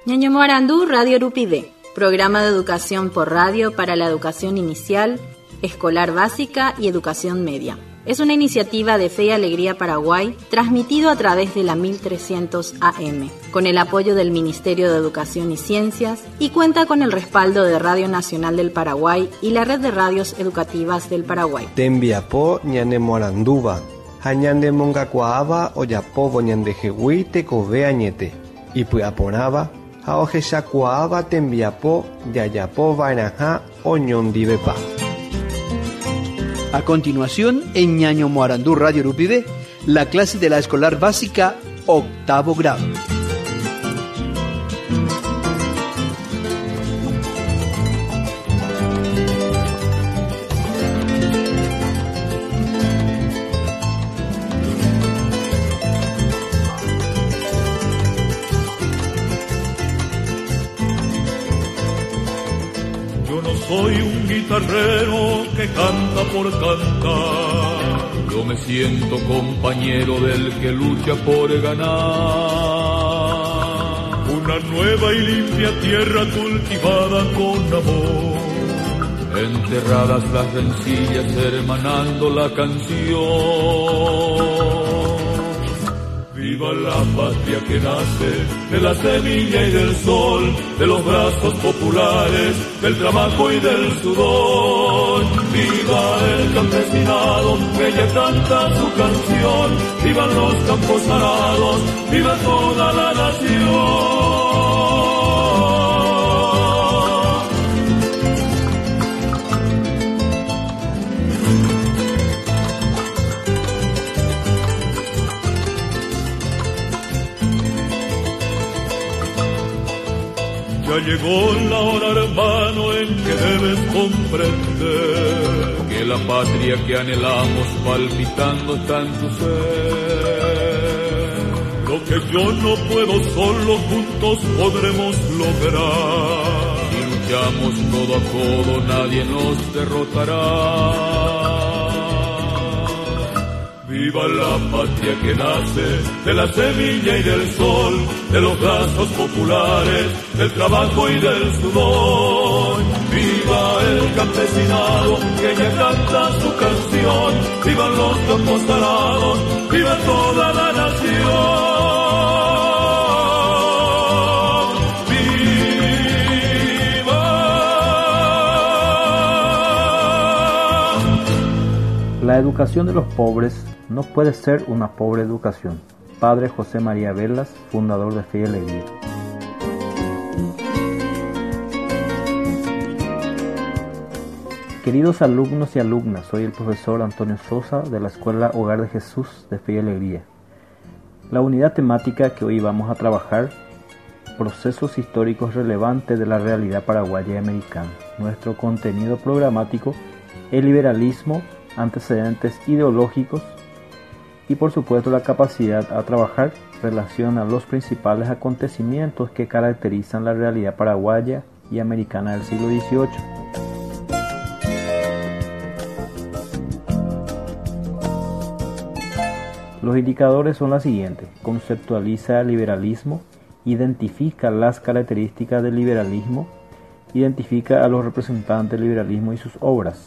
Ñaño Morandú, Radio Rupide, programa de educación por radio para la educación inicial, escolar básica y educación media. Es una iniciativa de Fe y Alegría Paraguay, transmitido a través de la 1300 AM, con el apoyo del Ministerio de Educación y Ciencias, y cuenta con el respaldo de Radio Nacional del Paraguay y la Red de Radios Educativas del Paraguay. Tembiapó ñane Moranduba, hañande mongacuaaba oyapobo ñande jehui tekove añete, y puaporaba, haojeshacuaaba tembiapó yayapo vainaja oñondivepa. A continuación, en Ñaño Morandú Radio Rupide, la clase de la escolar básica, octavo grado. Soy un guitarrero que canta por cantar. Yo me siento compañero del que lucha por ganar. Una nueva y limpia tierra cultivada con amor. Enterradas las rencillas hermanando la canción. Viva la patria que nace de la semilla y del sol, de los brazos populares, del trabajo y del sudor. Viva el campesinado que ya canta su canción, vivan los campos arados, viva toda la nación. Ya llegó la hora, hermano, en que debes comprender que la patria que anhelamos palpitando está en tu ser. Lo que yo no puedo solo, juntos podremos lograr. Si luchamos codo a codo, nadie nos derrotará. Viva la patria que nace de la semilla y del sol, de los brazos populares, del trabajo y del sudor. Viva el campesinado que ya canta su canción, vivan los campos arados, viva toda la nación. La educación de los pobres no puede ser una pobre educación. Padre José María Velas, fundador de Fe y Alegría. Queridos alumnos y alumnas, soy el profesor Antonio Sosa de la Escuela Hogar de Jesús de Fe y Alegría. La unidad temática que hoy vamos a trabajar, procesos históricos relevantes de la realidad paraguaya y americana. Nuestro contenido programático, el liberalismo, antecedentes ideológicos y por supuesto la capacidad a trabajar relaciona los principales acontecimientos que caracterizan la realidad paraguaya y americana del siglo XVIII. Los indicadores son los siguientes: conceptualiza el liberalismo, identifica las características del liberalismo, identifica a los representantes del liberalismo y sus obras.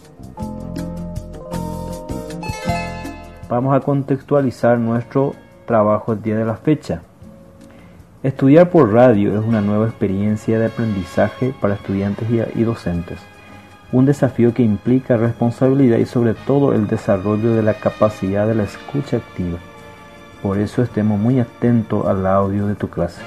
Vamos a contextualizar nuestro trabajo el día de la fecha. Estudiar por radio es una nueva experiencia de aprendizaje para estudiantes y docentes. Un desafío que implica responsabilidad y sobre todo el desarrollo de la capacidad de la escucha activa. Por eso estemos muy atentos al audio de tu clase.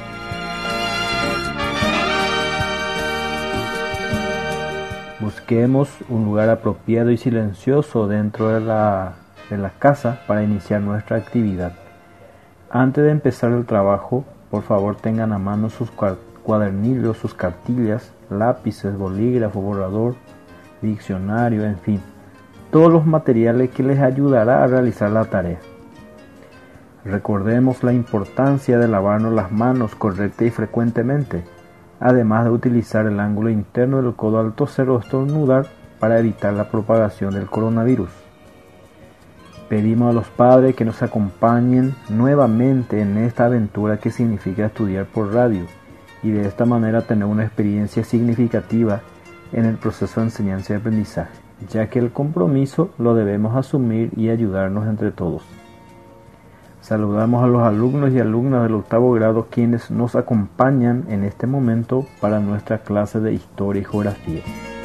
Busquemos un lugar apropiado y silencioso dentro de la casa para iniciar nuestra actividad. Antes de empezar el trabajo, por favor tengan a mano sus cuadernillos, sus cartillas, lápices, bolígrafo, borrador, diccionario, en fin, todos los materiales que les ayudará a realizar la tarea. Recordemos la importancia de lavarnos las manos correcta y frecuentemente, además de utilizar el ángulo interno del codo al toser o estornudar para evitar la propagación del coronavirus. Pedimos a los padres que nos acompañen nuevamente en esta aventura que significa estudiar por radio y de esta manera tener una experiencia significativa en el proceso de enseñanza y aprendizaje, ya que el compromiso lo debemos asumir y ayudarnos entre todos. Saludamos a los alumnos y alumnas del octavo grado quienes nos acompañan en este momento para nuestra clase de Historia y Geografía.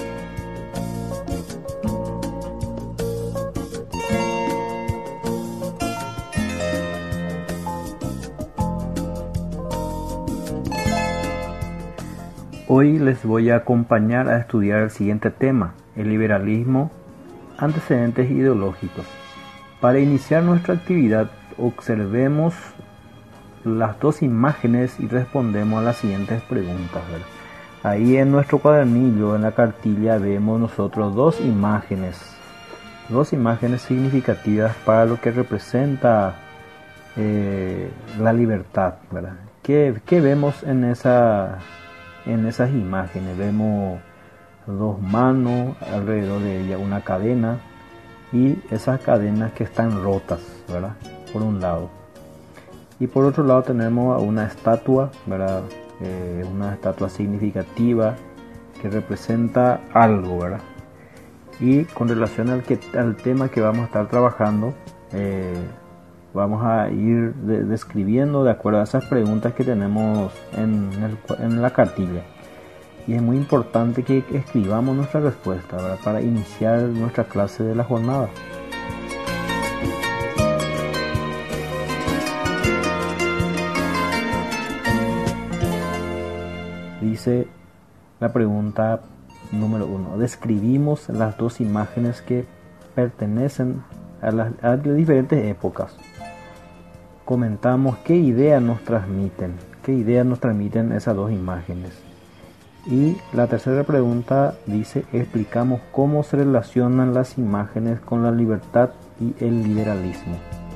Hoy les voy a acompañar a estudiar el siguiente tema, el liberalismo, antecedentes ideológicos. Para iniciar nuestra actividad, observemos las dos imágenes y respondemos a las siguientes preguntas, ¿verdad? Ahí en nuestro cuadernillo, en la cartilla, vemos nosotros dos imágenes significativas para lo que representa la libertad, ¿verdad? ¿Qué vemos en esas imágenes? Vemos dos manos, alrededor de ella una cadena y esas cadenas que están rotas, ¿verdad? Por un lado. Y por otro lado tenemos una estatua, ¿verdad? Una estatua significativa que representa algo, ¿verdad? Y con relación al tema que vamos a estar trabajando, vamos a ir describiendo de acuerdo a esas preguntas que tenemos en la cartilla. Y es muy importante que escribamos nuestra respuesta, ¿verdad? Para iniciar nuestra clase de la jornada. Dice la pregunta número 1. Describimos las dos imágenes que pertenecen a diferentes épocas. Comentamos qué idea nos transmiten esas dos imágenes. Y la tercera pregunta dice, explicamos cómo se relacionan las imágenes con la libertad y el liberalismo.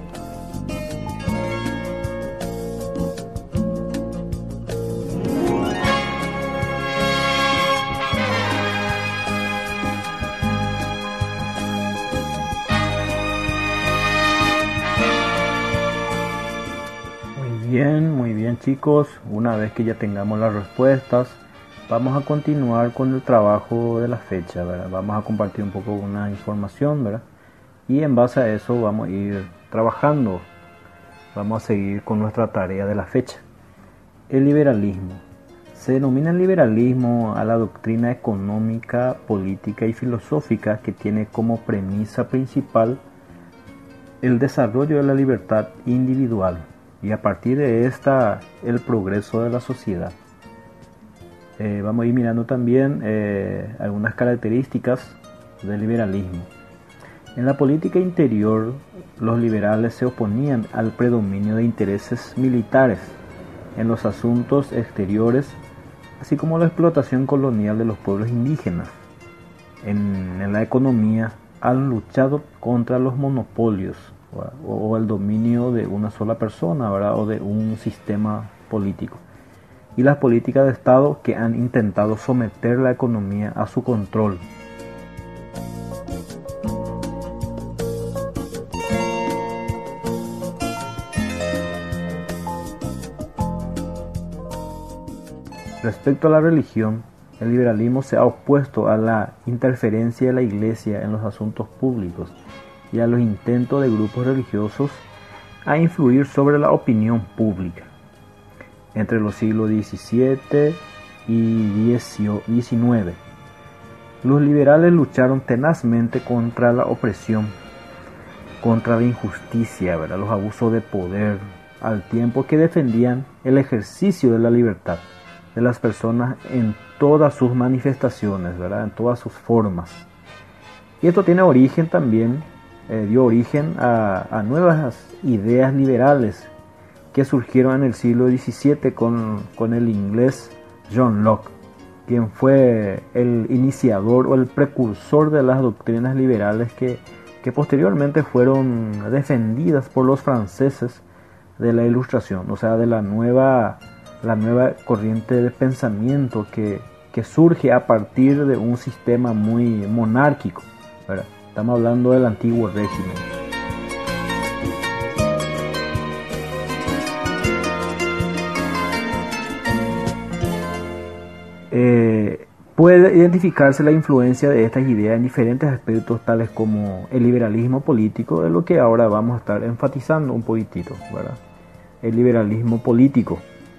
Muy bien chicos, una vez que ya tengamos las respuestas, vamos a continuar con el trabajo de la fecha, ¿verdad? Vamos a compartir un poco una información, ¿verdad? Y en base a eso vamos a ir trabajando, vamos a seguir con nuestra tarea de la fecha. El liberalismo. Se denomina liberalismo a la doctrina económica, política y filosófica que tiene como premisa principal el desarrollo de la libertad individual y a partir de esta el progreso de la sociedad. Vamos a ir mirando también algunas características del liberalismo. En la política interior, los liberales se oponían al predominio de intereses militares en los asuntos exteriores, así como la explotación colonial de los pueblos indígenas. En la economía, han luchado contra los monopolios o el dominio de una sola persona, ¿verdad? O de un sistema político. Y las políticas de Estado que han intentado someter la economía a su control. Respecto a la religión, el liberalismo se ha opuesto a la interferencia de la Iglesia en los asuntos públicos y a los intentos de grupos religiosos a influir sobre la opinión pública. Entre los siglos XVII y XIX, los liberales lucharon tenazmente contra la opresión, contra la injusticia, ¿verdad? Los abusos de poder, al tiempo que defendían el ejercicio de la libertad de las personas en todas sus manifestaciones, ¿verdad? En todas sus formas. Y esto tiene origen también, dio origen a nuevas ideas liberales que surgieron en el siglo XVII con el inglés John Locke, quien fue el iniciador o el precursor de las doctrinas liberales que posteriormente fueron defendidas por los franceses de la Ilustración, o sea, de la nueva corriente de pensamiento que surge a partir de un sistema muy monárquico, ¿verdad? Estamos hablando del antiguo régimen. puede identificarse la influencia de estas ideas en diferentes aspectos tales como el liberalismo político, es lo que ahora vamos a estar enfatizando un poquitito, ¿verdad? El liberalismo político.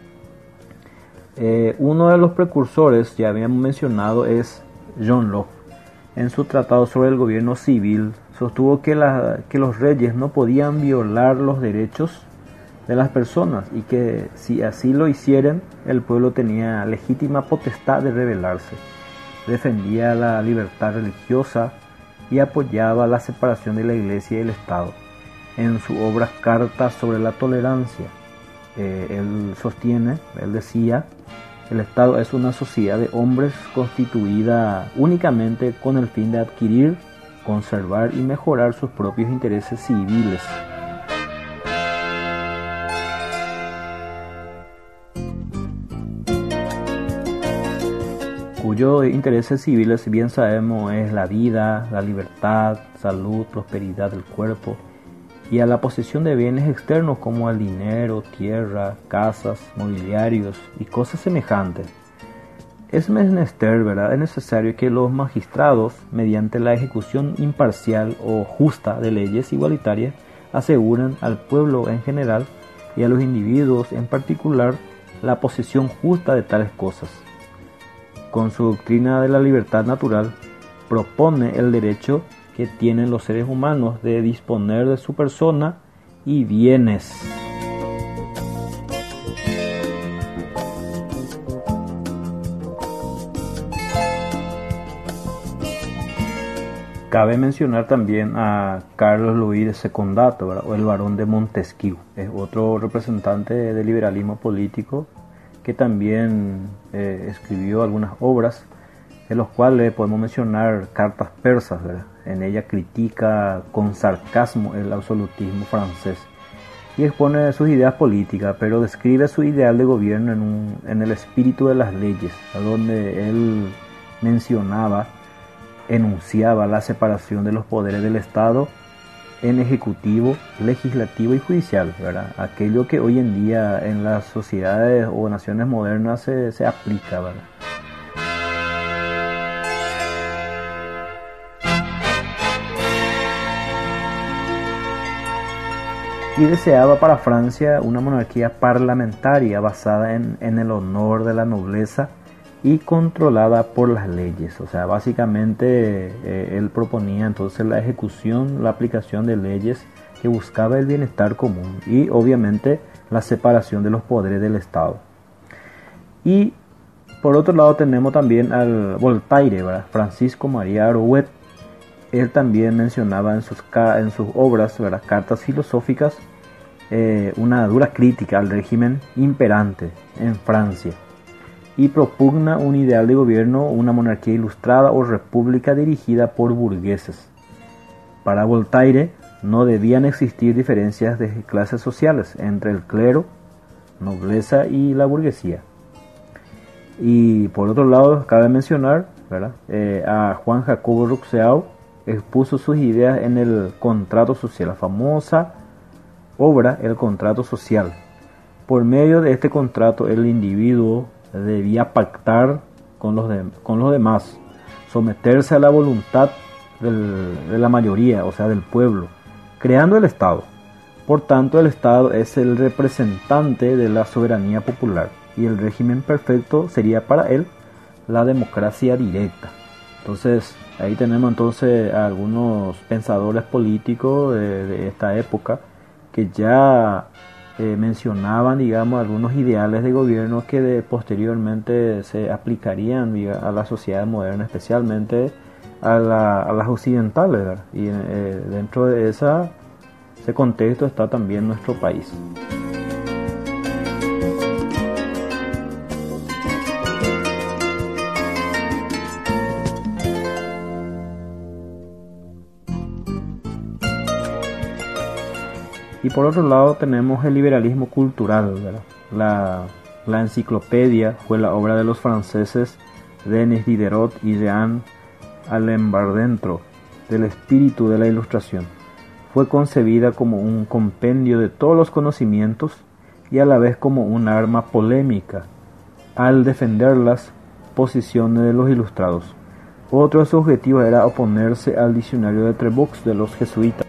Uno de los precursores, ya habíamos mencionado, es John Locke. En su tratado sobre el gobierno civil, sostuvo que los reyes no podían violar los derechos de las personas y que si así lo hicieran, el pueblo tenía legítima potestad de rebelarse. Defendía la libertad religiosa y apoyaba la separación de la Iglesia y el Estado. En su obra Cartas sobre la Tolerancia, él decía: el Estado es una sociedad de hombres constituida únicamente con el fin de adquirir, conservar y mejorar sus propios intereses civiles. Cuyos intereses civiles, bien sabemos, es la vida, la libertad, salud, prosperidad del cuerpo, y a la posesión de bienes externos como el dinero, tierra, casas, mobiliarios y cosas semejantes. Es menester, ¿verdad? Es necesario que los magistrados, mediante la ejecución imparcial o justa de leyes igualitarias, aseguren al pueblo en general y a los individuos en particular la posesión justa de tales cosas. Con su doctrina de la libertad natural, propone el derecho que tienen los seres humanos de disponer de su persona y bienes. Cabe mencionar también a Carlos Louis de Secondato, ¿verdad? O el barón de Montesquieu, es otro representante del liberalismo político que también escribió algunas obras, en los cuales podemos mencionar Cartas persas, ¿verdad? En ella critica con sarcasmo el absolutismo francés y expone sus ideas políticas, pero describe su ideal de gobierno en el espíritu de las leyes, donde él enunciaba la separación de los poderes del Estado en ejecutivo, legislativo y judicial, ¿verdad? Aquello que hoy en día en las sociedades o naciones modernas se aplica, ¿verdad? Y deseaba para Francia una monarquía parlamentaria basada en el honor de la nobleza y controlada por las leyes. O sea, básicamente él proponía entonces la ejecución, la aplicación de leyes que buscaba el bienestar común y obviamente la separación de los poderes del Estado. Y por otro lado tenemos también al Voltaire, ¿verdad? Francisco María Arouet. Él también mencionaba en sus obras, ¿verdad?, cartas filosóficas, una dura crítica al régimen imperante en Francia y propugna un ideal de gobierno, una monarquía ilustrada o república dirigida por burgueses. Para Voltaire no debían existir diferencias de clases sociales entre el clero, nobleza y la burguesía. Y por otro lado cabe mencionar, ¿verdad?, a Juan Jacobo Rousseau. Expuso sus ideas en el Contrato Social, la famosa obra El Contrato Social. Por medio de este contrato el individuo debía pactar con los demás, someterse a la voluntad de la mayoría, o sea, del pueblo, creando el Estado. Por tanto, el Estado es el representante de la soberanía popular y el régimen perfecto sería para él la democracia directa. Entonces, ahí tenemos entonces a algunos pensadores políticos de esta época que ya mencionaban, digamos, algunos ideales de gobierno que posteriormente se aplicarían a la sociedad moderna, especialmente a las occidentales, ¿verdad? Y dentro de ese contexto está también nuestro país. Y por otro lado tenemos el liberalismo cultural, ¿verdad? La enciclopedia fue la obra de los franceses Denis Diderot y Jean Alembardentro, del espíritu de la Ilustración. Fue concebida como un compendio de todos los conocimientos y a la vez como un arma polémica. Al defenderlas posiciones de los ilustrados. Otro de sus objetivos era oponerse al diccionario de Trebox de los jesuitas.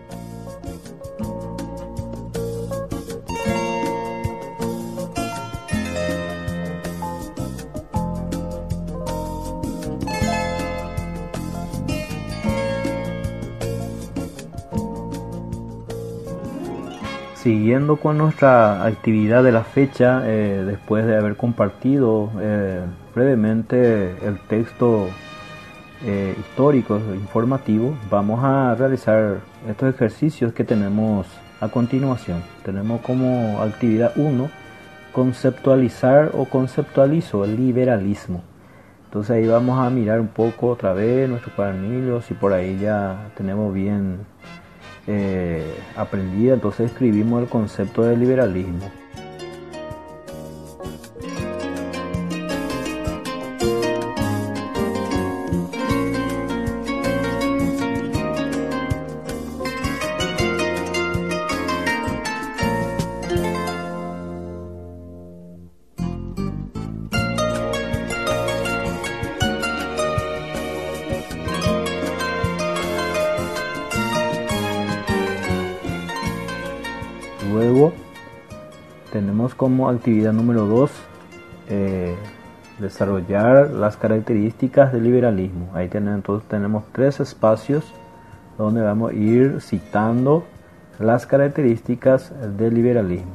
Siguiendo con nuestra actividad de la fecha, después de haber compartido brevemente el texto histórico, informativo, vamos a realizar estos ejercicios que tenemos a continuación. Tenemos como actividad 1, conceptualizar o conceptualizo el liberalismo. Entonces ahí vamos a mirar un poco otra vez nuestro cuadernillo, si por ahí ya tenemos bien aprendida. Entonces escribimos el concepto de liberalismo. Luego tenemos como actividad número 2 desarrollar las características del liberalismo. Ahí entonces tenemos 3 espacios donde vamos a ir citando las características del liberalismo.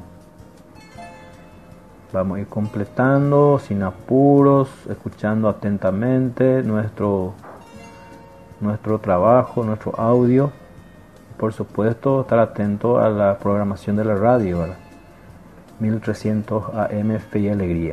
Vamos a ir completando sin apuros, escuchando atentamente nuestro trabajo, nuestro audio. Por supuesto, estar atento a la programación de la radio, ¿verdad? 1300 AM Fe y Alegría.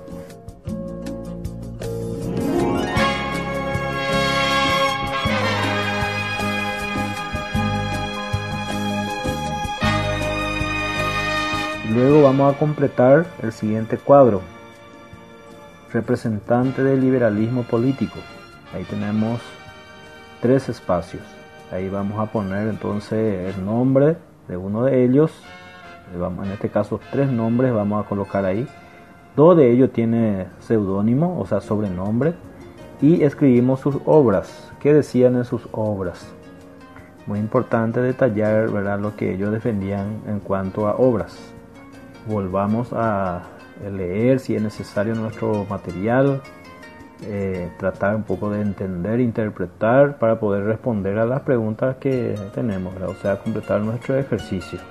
Luego vamos a completar el siguiente cuadro: representante del liberalismo político. Ahí tenemos 3 espacios. Ahí vamos a poner entonces el nombre de uno de ellos. En este caso 3 nombres vamos a colocar ahí. 2 de ellos tiene seudónimo, o sea, sobrenombre. Y escribimos sus obras. ¿Qué decían en sus obras? Muy importante detallar, ¿verdad?, lo que ellos defendían en cuanto a obras. Volvamos a leer si es necesario nuestro material. Tratar un poco de entender, interpretar para poder responder a las preguntas que tenemos, ¿verdad? O sea, completar nuestro ejercicio.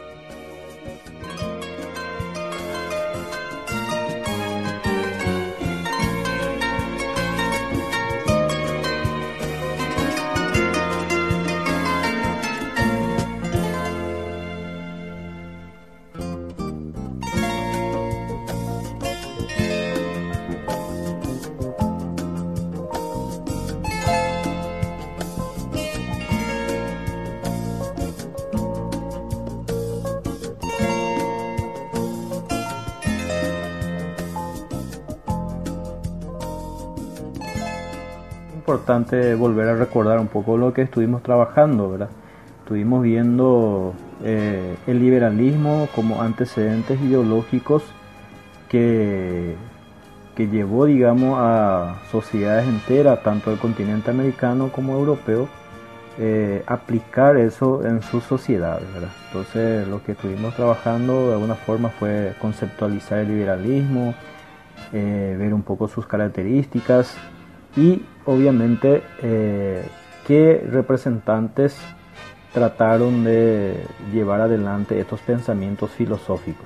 Importante volver a recordar un poco lo que estuvimos trabajando, ¿verdad? Estuvimos viendo el liberalismo como antecedentes ideológicos que llevó, digamos, a sociedades enteras, tanto del continente americano como europeo, aplicar eso en sus sociedades, ¿verdad? Entonces lo que estuvimos trabajando de alguna forma fue conceptualizar el liberalismo, ver un poco sus características y obviamente qué representantes trataron de llevar adelante estos pensamientos filosóficos.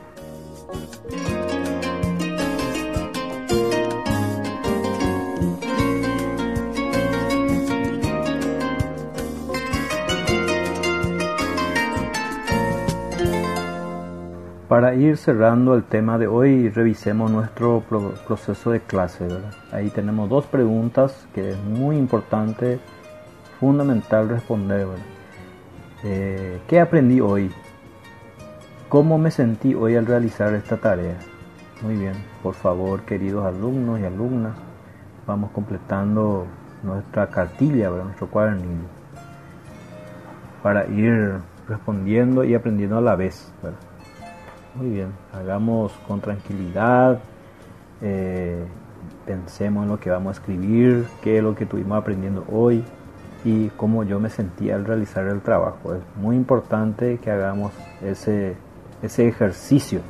Para ir cerrando el tema de hoy, revisemos nuestro proceso de clase, ¿verdad? Ahí tenemos 2 preguntas que es muy importante, fundamental responder, ¿verdad? ¿Qué aprendí hoy? ¿Cómo me sentí hoy al realizar esta tarea? Muy bien, por favor, queridos alumnos y alumnas, vamos completando nuestra cartilla, ¿verdad?, nuestro cuadernillo, para ir respondiendo y aprendiendo a la vez, ¿verdad? Muy bien, hagamos con tranquilidad, pensemos en lo que vamos a escribir, qué es lo que estuvimos aprendiendo hoy y cómo yo me sentía al realizar el trabajo. Es muy importante que hagamos ese ejercicio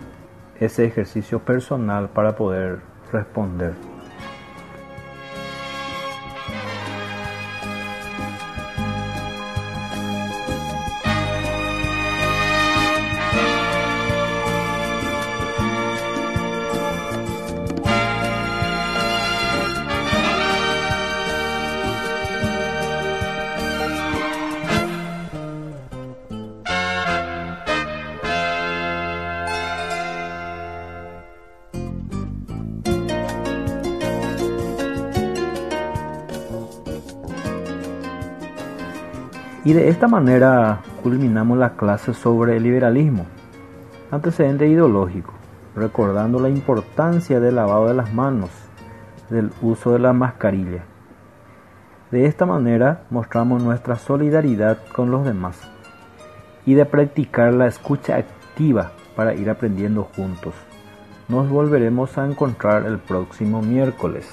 personal para poder responder. Y de esta manera culminamos la clase sobre el liberalismo, antecedente ideológico, recordando la importancia del lavado de las manos, del uso de la mascarilla. De esta manera mostramos nuestra solidaridad con los demás y de practicar la escucha activa para ir aprendiendo juntos. Nos volveremos a encontrar el próximo miércoles.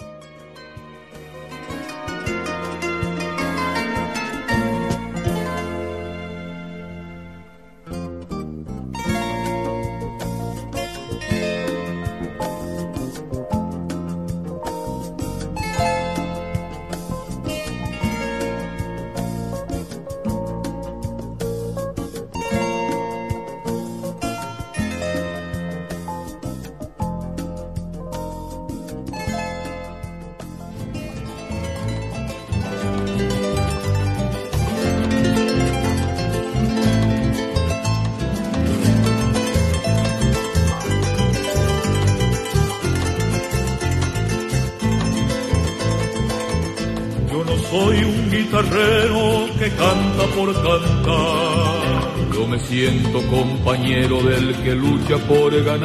Soy un guitarrero que canta por cantar. Yo me siento compañero del que lucha por ganar.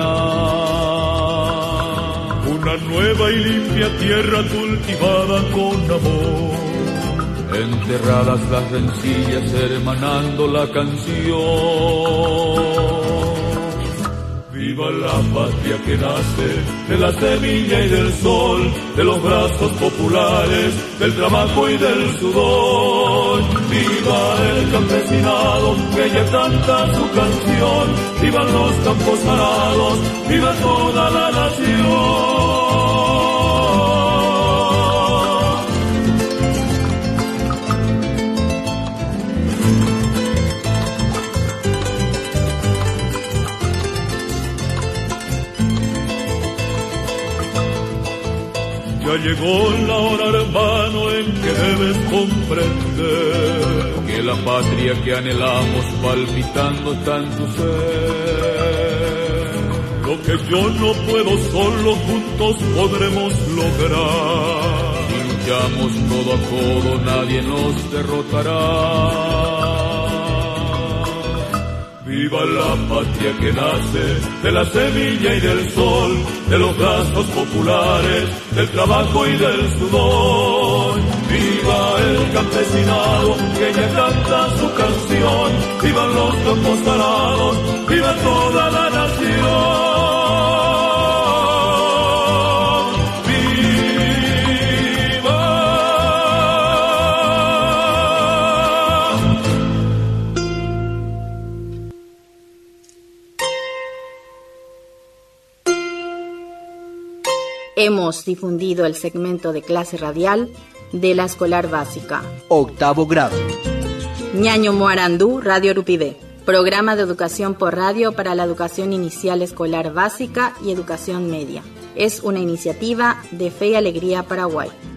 Una nueva y limpia tierra cultivada con amor. Enterradas las rencillas hermanando la canción. Viva la patria que nace de la semilla y del sol, de los brazos populares, del trabajo y del sudor. Viva el campesinado que ya canta su canción, vivan los campos arados, viva toda la nación. Ya llegó la hora, hermano, en que debes comprender que la patria que anhelamos palpitando está en tu ser. Lo que yo no puedo solo, juntos podremos lograr. Si luchamos codo a codo, nadie nos derrotará. Viva la patria que nace de la semilla y del sol, de los brazos populares, del trabajo y del sudor. Viva el campesinado que ya canta su canción, vivan los campos arados, viva toda la nación. Hemos difundido el segmento de clase radial de la escolar básica. Octavo grado. Ñaño Moarandú, Radio Rupidé. Programa de educación por radio para la educación inicial escolar básica y educación media. Es una iniciativa de Fe y Alegría Paraguay.